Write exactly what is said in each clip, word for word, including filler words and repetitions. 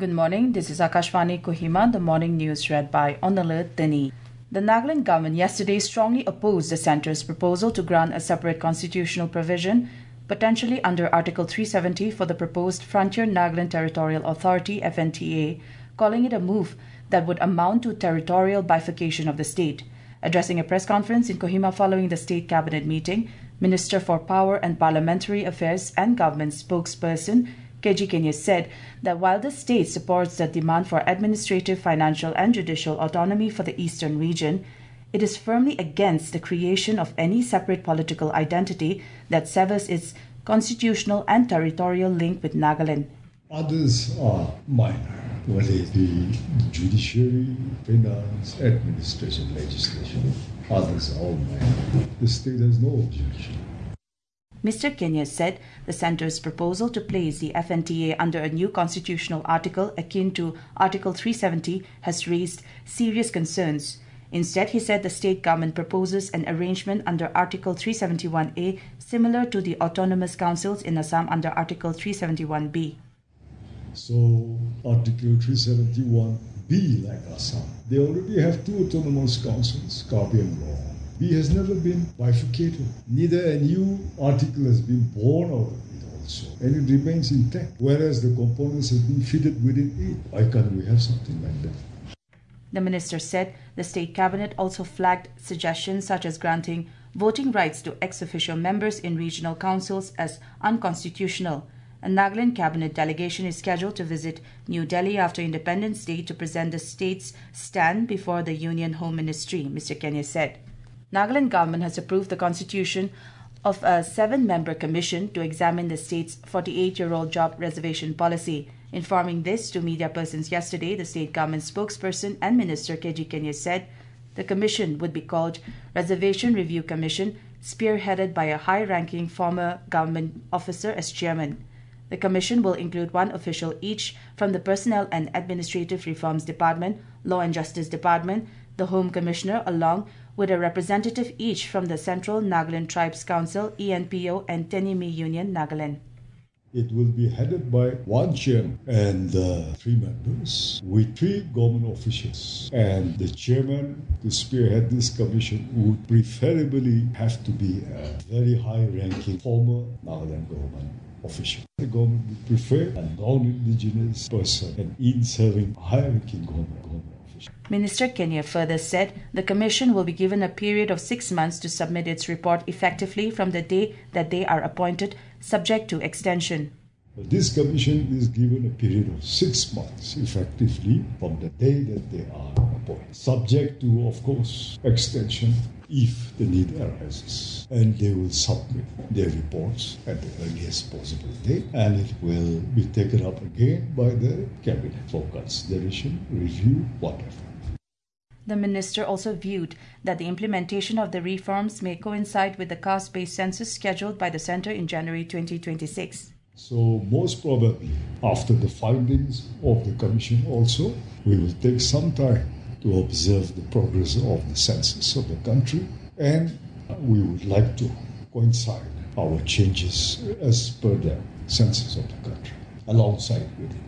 Good morning, this is Akashvani Kohima, the morning news read by Onalit Dini. The Nagaland government yesterday strongly opposed the centre's proposal to grant a separate constitutional provision, potentially under Article three seventy for the proposed Frontier Nagaland Territorial Authority F N T A, calling it a move that would amount to territorial bifurcation of the state. Addressing a press conference in Kohima following the state cabinet meeting, Minister for Power and Parliamentary Affairs and Government spokesperson K G Kenya said that while the state supports the demand for administrative, financial and judicial autonomy for the eastern region, it is firmly against the creation of any separate political identity that severs its constitutional and territorial link with Nagaland. Others are minor, whether it be judiciary, finance, administration, legislation. Others are all minor. The state has no objection. Mister Kenya said the centre's proposal to place the F N T A under a new constitutional article akin to Article three seventy has raised serious concerns. Instead, he said the state government proposes an arrangement under Article three seventy-one A similar to the autonomous councils in Assam under Article three seventy-one B. So, Article three seventy-one B, like Assam, they already have two autonomous councils, Kabi and Law. B has never been bifurcated. Neither a new article has been born out of it also. And it remains intact, whereas the components have been fitted within it. Why can't we have something like that? The minister said the state cabinet also flagged suggestions such as granting voting rights to ex-officio members in regional councils as unconstitutional. A Nagaland cabinet delegation is scheduled to visit New Delhi after Independence Day to present the state's stand before the Union Home Ministry, Mister Kenya said. Nagaland government has approved the constitution of a seven-member commission to examine the state's forty-eight-year-old job reservation policy. Informing this to media persons yesterday, the state government spokesperson and Minister K G Kenya said the commission would be called Reservation Review Commission, spearheaded by a high-ranking former government officer as chairman. The commission will include one official each from the Personnel and Administrative Reforms Department, Law and Justice Department, the Home Commissioner, along with a representative each from the Central Nagaland Tribes Council, E N P O, and Tenimi Union, Nagaland. It will be headed by one chairman and uh, three members with three government officials. And the chairman to spearhead this commission would preferably have to be a very high-ranking former Nagaland government official. The government would prefer a non-indigenous person and in-serving high-ranking government, government official. Minister Kenya further said the commission will be given a period of six months to submit its report effectively from the day that they are appointed, subject to extension. This commission is given a period of six months effectively from the day that they are appointed, subject to, of course, extension if the need arises. And they will submit their reports at the earliest possible date, and it will be taken up again by the cabinet for consideration, review, whatever. The minister also viewed that the implementation of the reforms may coincide with the caste-based census scheduled by the centre in January twenty twenty-six. So most probably, after the findings of the commission also, we will take some time to observe the progress of the census of the country, and we would like to coincide our changes as per the census of the country, alongside with it.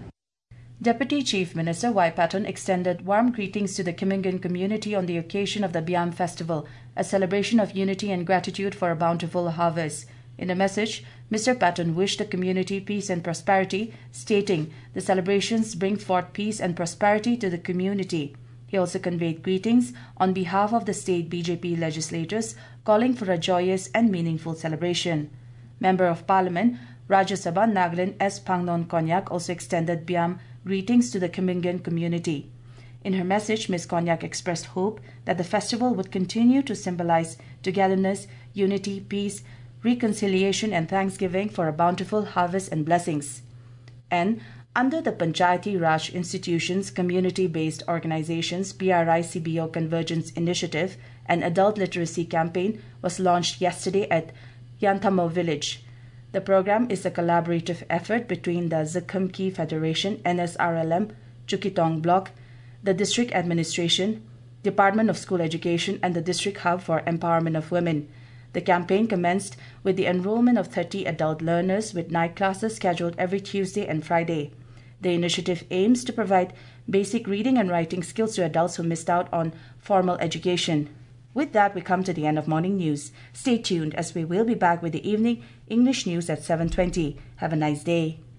Deputy Chief Minister Y. Patton extended warm greetings to the Kimingan community on the occasion of the Biam Festival, a celebration of unity and gratitude for a bountiful harvest. In a message, Mister Patton wished the community peace and prosperity, stating the celebrations bring forth peace and prosperity to the community. He also conveyed greetings on behalf of the state B J P legislators, calling for a joyous and meaningful celebration. Member of Parliament Rajya Sabha Nagaland S. Pangnon Konyak also extended Biam greetings to the Kimingan community. In her message, Miz Konyak expressed hope that the festival would continue to symbolize togetherness, unity, peace, reconciliation and thanksgiving for a bountiful harvest and blessings. And under the Panchayati Raj Institution's community-based organizations P R I C B O Convergence Initiative, an adult literacy campaign was launched yesterday at Yanthamo Village. The program is a collaborative effort between the Zakhumki Federation, N S R L M, Chukitong Block, the District Administration, Department of School Education, and the District Hub for Empowerment of Women. The campaign commenced with the enrollment of thirty adult learners with night classes scheduled every Tuesday and Friday. The initiative aims to provide basic reading and writing skills to adults who missed out on formal education. With that, we come to the end of Morning News. Stay tuned as we will be back with the evening English news at seven twenty. Have a nice day.